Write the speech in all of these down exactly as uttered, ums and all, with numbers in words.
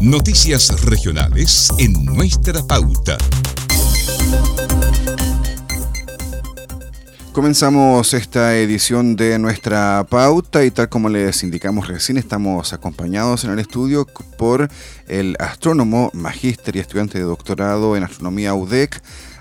Noticias regionales en Nuestra Pauta. Comenzamos esta edición de Nuestra Pauta y tal como les indicamos recién, estamos acompañados en el estudio por el astrónomo, magíster y estudiante de doctorado en astronomía U D E C,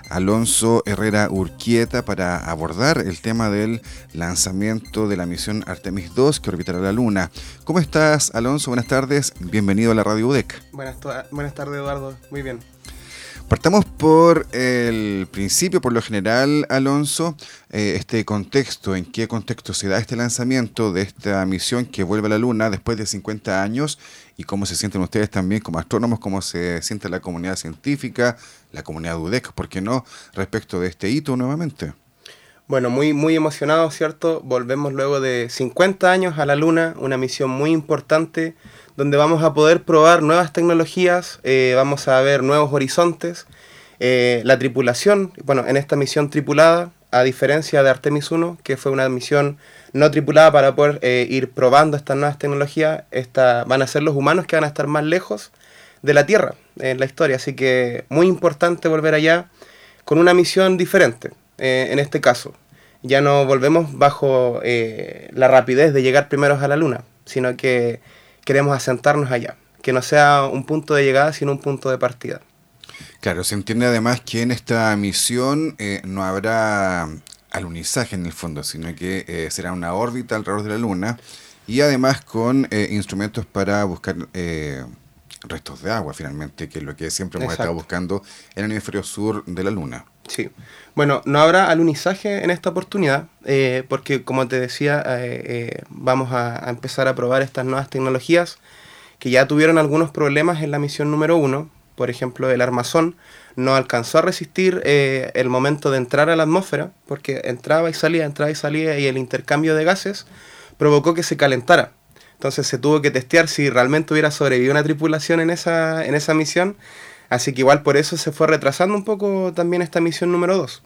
Alonso Herrera Urquieta, para abordar el tema del lanzamiento de la misión Artemis dos que orbitará la Luna. ¿Cómo estás, Alonso? Buenas tardes, bienvenido a la radio U D E C. Buenas, buenas tardes, Eduardo, muy bien. Partamos por el principio, por lo general, Alonso, eh, este contexto, en qué contexto se da este lanzamiento de esta misión que vuelve a la Luna después de cincuenta años, y cómo se sienten ustedes también como astrónomos, cómo se siente la comunidad científica, la comunidad U D E C, ¿por qué no?, respecto de este hito nuevamente. Bueno, muy, muy emocionado, ¿cierto? Volvemos luego de cincuenta años a la Luna, una misión muy importante, donde vamos a poder probar nuevas tecnologías, eh, vamos a ver nuevos horizontes. Eh, la tripulación, bueno, en esta misión tripulada, a diferencia de Artemis uno, que fue una misión no tripulada para poder eh, ir probando estas nuevas tecnologías, esta, van a ser los humanos que van a estar más lejos de la Tierra en la historia. Así que muy importante volver allá con una misión diferente, eh, en este caso. Ya no volvemos bajo eh, la rapidez de llegar primeros a la Luna, sino que queremos asentarnos allá, que no sea un punto de llegada, sino un punto de partida. Claro, se entiende además que en esta misión eh, no habrá alunizaje en el fondo, sino que eh, será una órbita alrededor de la Luna, y además con eh, instrumentos para buscar eh, restos de agua, finalmente, que es lo que siempre hemos Exacto. estado buscando en el hemisferio sur de la Luna. Sí. Bueno, no habrá alunizaje en esta oportunidad, eh, porque como te decía, eh, eh, vamos a, a empezar a probar estas nuevas tecnologías que ya tuvieron algunos problemas en la misión número uno. Por ejemplo, el armazón no alcanzó a resistir eh, el momento de entrar a la atmósfera, porque entraba y salía, entraba y salía, y el intercambio de gases provocó que se calentara. Entonces se tuvo que testear si realmente hubiera sobrevivido una tripulación en esa, en esa misión. Así que igual por eso se fue retrasando un poco también esta misión número dos.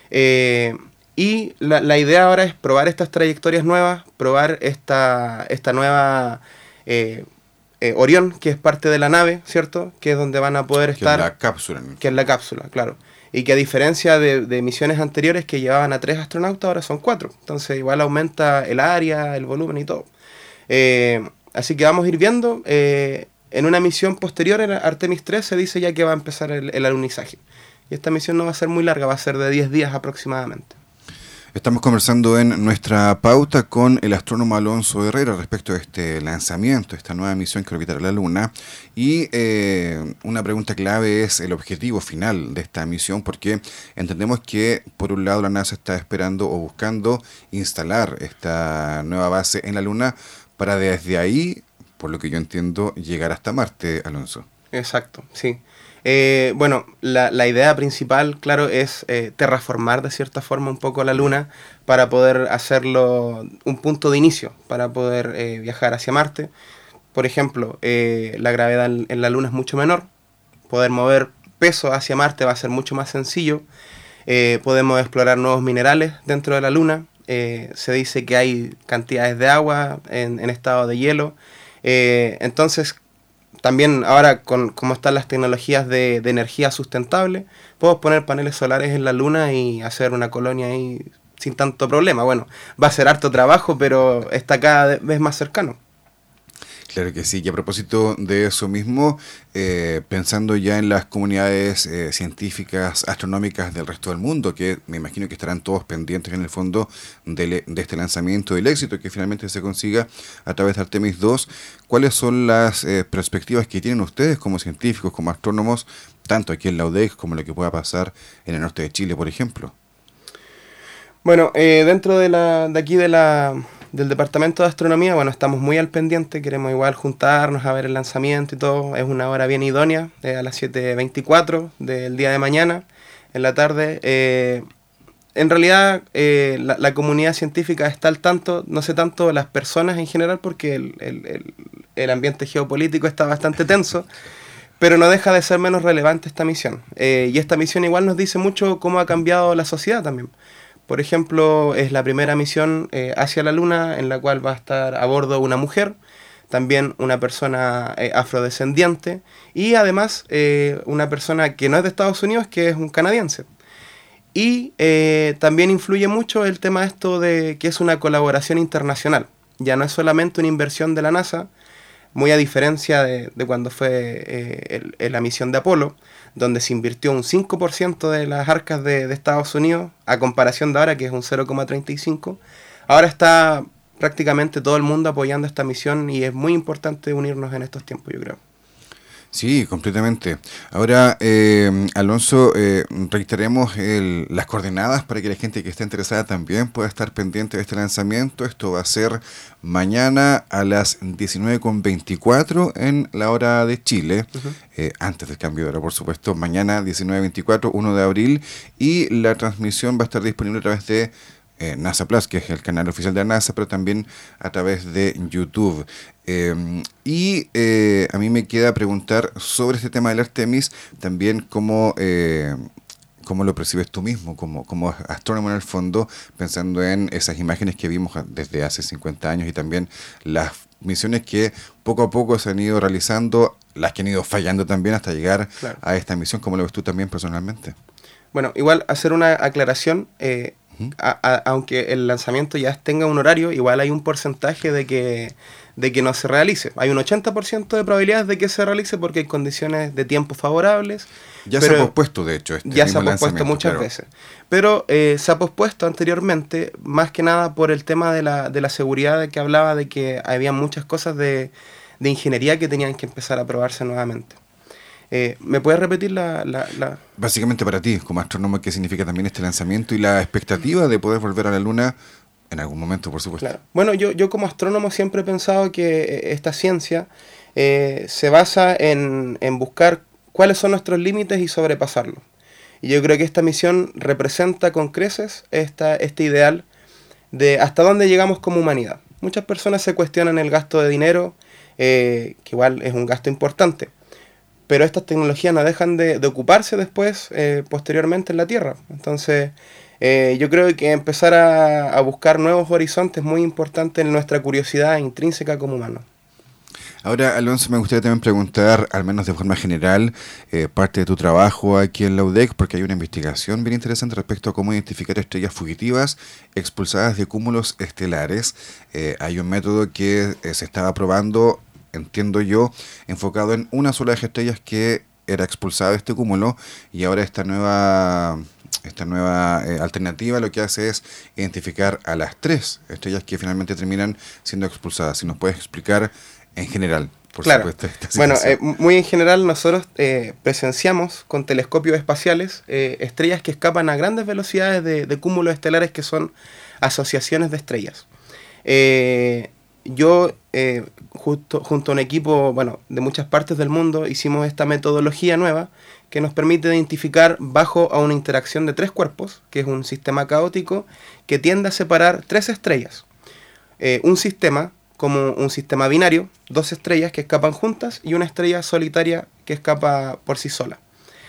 Eh, y la, la idea ahora es probar estas trayectorias nuevas, probar esta, esta nueva eh, eh, Orión, que es parte de la nave, ¿cierto? Que es donde van a poder Que estar. es la cápsula. Que es la cápsula, claro. Y que a diferencia de, de misiones anteriores que llevaban a tres astronautas, ahora son cuatro. Entonces igual aumenta el área, el volumen y todo. Eh, así que vamos a ir viendo. Eh, En una misión posterior, en Artemis tres, se dice ya que va a empezar el, el alunizaje. Y esta misión no va a ser muy larga, va a ser de diez días aproximadamente. Estamos conversando en Nuestra Pauta con el astrónomo Alonso Herrera respecto a este lanzamiento, esta nueva misión que orbitará la Luna. Y eh, una pregunta clave es el objetivo final de esta misión, porque entendemos que, por un lado, la NASA está esperando o buscando instalar esta nueva base en la Luna para desde ahí, por lo que yo entiendo, llegar hasta Marte, Alonso. Exacto, sí. Eh, bueno, la, la idea principal, claro, es eh, terraformar de cierta forma un poco la Luna para poder hacerlo un punto de inicio, para poder eh, viajar hacia Marte. Por ejemplo, eh, la gravedad en la Luna es mucho menor, poder mover peso hacia Marte va a ser mucho más sencillo, eh, podemos explorar nuevos minerales dentro de la Luna, eh, se dice que hay cantidades de agua en, en estado de hielo. Eh, entonces, también ahora con cómo están las tecnologías de, de energía sustentable, podemos poner paneles solares en la Luna y hacer una colonia ahí sin tanto problema. Bueno, va a ser harto trabajo, pero está cada vez más cercano. Claro que sí, y a propósito de eso mismo, eh, pensando ya en las comunidades eh, científicas, astronómicas del resto del mundo, que me imagino que estarán todos pendientes en el fondo de, de este lanzamiento, del éxito que finalmente se consiga a través de Artemis dos, ¿cuáles son las eh, perspectivas que tienen ustedes como científicos, como astrónomos, tanto aquí en la U D E C como lo que pueda pasar en el norte de Chile, por ejemplo? Bueno, eh, dentro de, la, de aquí de la... del Departamento de Astronomía, bueno, estamos muy al pendiente, queremos igual juntarnos a ver el lanzamiento y todo, es una hora bien idónea, eh, a las siete veinticuatro del día de mañana, en la tarde. Eh, en realidad, eh, la, la comunidad científica está al tanto, no sé tanto las personas en general, porque el, el, el, el ambiente geopolítico está bastante tenso, pero no deja de ser menos relevante esta misión. Eh, y esta misión igual nos dice mucho cómo ha cambiado la sociedad también. Por ejemplo, es la primera misión eh, hacia la Luna en la cual va a estar a bordo una mujer. también una persona eh, afrodescendiente y además eh, una persona que no es de Estados Unidos, que es un canadiense. Y eh, también influye mucho el tema esto de que es una colaboración internacional. Ya no es solamente una inversión de la NASA, muy a diferencia de, de cuando fue eh, el, el, la misión de Apolo, donde se invirtió un cinco por ciento de las arcas de, de Estados Unidos, a comparación de ahora, que es un cero coma treinta y cinco por ciento. Ahora está prácticamente todo el mundo apoyando esta misión y es muy importante unirnos en estos tiempos, yo creo. Sí, completamente. Ahora, eh, Alonso, eh, reiteremos el, las coordenadas para que la gente que esté interesada también pueda estar pendiente de este lanzamiento. Esto va a ser mañana a las diecinueve con veinticuatro en la hora de Chile, uh-huh. eh, antes del cambio de hora, por supuesto. Mañana diecinueve veinticuatro, primero de abril, y la transmisión va a estar disponible a través de Eh, NASA Plus, que es el canal oficial de la NASA, pero también a través de YouTube. Eh, y eh, a mí me queda preguntar sobre este tema del Artemis, también cómo, eh, cómo lo percibes tú mismo, como, como astrónomo en el fondo, pensando en esas imágenes que vimos desde hace cincuenta años y también las misiones que poco a poco se han ido realizando, las que han ido fallando también hasta llegar claro. a esta misión. ¿Cómo lo ves tú también personalmente? Bueno, igual hacer una aclaración. Eh, A, a, aunque el lanzamiento ya tenga un horario, igual hay un porcentaje de que, de que no se realice. Hay un ochenta por ciento de probabilidades de que se realice porque hay condiciones de tiempo favorables. Ya se ha pospuesto, de hecho. Este ya se ha pospuesto muchas claro. veces. Pero eh, se ha pospuesto anteriormente, más que nada por el tema de la, de la seguridad de que hablaba, de que había muchas cosas de, de ingeniería que tenían que empezar a probarse nuevamente. Eh, ¿Me puedes repetir la, la, la...? Básicamente para ti, como astrónomo, ¿qué significa también este lanzamiento y la expectativa de poder volver a la Luna en algún momento, por supuesto? Claro. Bueno, yo, yo como astrónomo siempre he pensado que esta ciencia eh, se basa en, en buscar cuáles son nuestros límites y sobrepasarlos. Y yo creo que esta misión representa con creces esta, este ideal de hasta dónde llegamos como humanidad. Muchas personas se cuestionan el gasto de dinero, eh, que igual es un gasto importante. Pero estas tecnologías no dejan de, de ocuparse después, eh, posteriormente en la Tierra. Entonces, eh, yo creo que empezar a, a buscar nuevos horizontes es muy importante en nuestra curiosidad intrínseca como humanos. Ahora, Alonso, me gustaría también preguntar, al menos de forma general, eh, parte de tu trabajo aquí en la U D E C, porque hay una investigación bien interesante respecto a cómo identificar estrellas fugitivas expulsadas de cúmulos estelares. Eh, hay un método que eh, se estaba probando, entiendo yo, enfocado en una sola de las estrellas que era expulsada de este cúmulo, y ahora esta nueva esta nueva eh, alternativa lo que hace es identificar a las tres estrellas que finalmente terminan siendo expulsadas. Si nos puedes explicar en general, por claro. supuesto. Esta bueno, eh, muy en general nosotros eh, presenciamos con telescopios espaciales eh, estrellas que escapan a grandes velocidades de, de cúmulos estelares que son asociaciones de estrellas. Eh, Yo, eh, justo, junto a un equipo bueno, de muchas partes del mundo, hicimos esta metodología nueva que nos permite identificar bajo a una interacción de tres cuerpos, que es un sistema caótico que tiende a separar tres estrellas. Eh, un sistema como un sistema binario, dos estrellas que escapan juntas y una estrella solitaria que escapa por sí sola.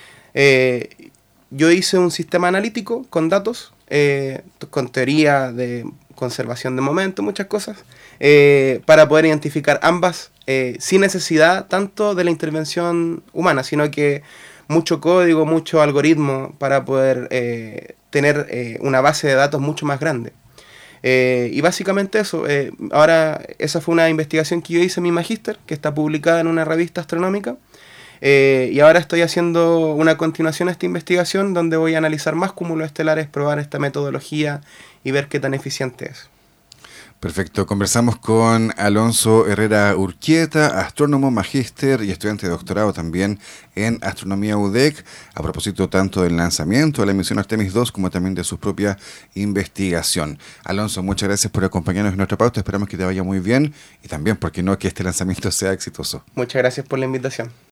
Eh, yo hice un sistema analítico con datos, eh, con teoría de conservación de momento, muchas cosas, eh, para poder identificar ambas eh, sin necesidad tanto de la intervención humana, sino que mucho código, mucho algoritmo para poder eh, tener eh, una base de datos mucho más grande. Eh, y básicamente eso, eh, ahora esa fue una investigación que yo hice en mi magíster, que está publicada en una revista astronómica, eh, y ahora estoy haciendo una continuación a esta investigación donde voy a analizar más cúmulos estelares, probar esta metodología y ver qué tan eficiente es. Perfecto, conversamos con Alonso Herrera Urquieta, astrónomo, magíster y estudiante de doctorado también en Astronomía U D E C, a propósito tanto del lanzamiento de la misión Artemis dos como también de su propia investigación. Alonso, muchas gracias por acompañarnos en nuestra pauta, esperamos que te vaya muy bien y también, ¿por qué no?, que este lanzamiento sea exitoso. Muchas gracias por la invitación.